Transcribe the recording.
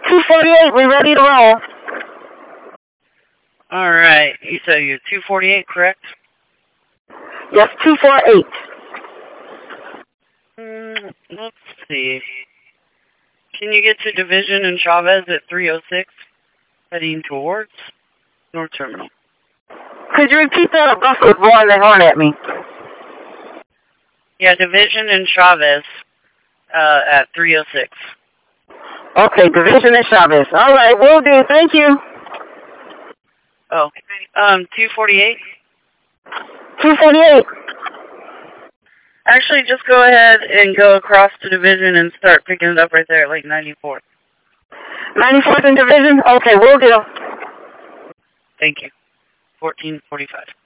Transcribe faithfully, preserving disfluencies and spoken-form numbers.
two forty-eight, we're ready to roll. All right. You said you're two forty-eight, correct? Yes, two forty-eight. Mm, let's see. Can you get to Division and Chavez at three oh six, heading towards North Terminal? Could you repeat that? A bus was blowing the horn at me. Yeah, Division and Chavez uh, at three oh six. Okay, Division and Chavez. All right, will do. Thank you. Oh, um, two forty-eight? two forty-eight. Actually, just go ahead and go across to Division and start picking it up right there at like ninety-fourth. ninety-fourth and Division? Okay, will do. Thank you. fourteen forty-five.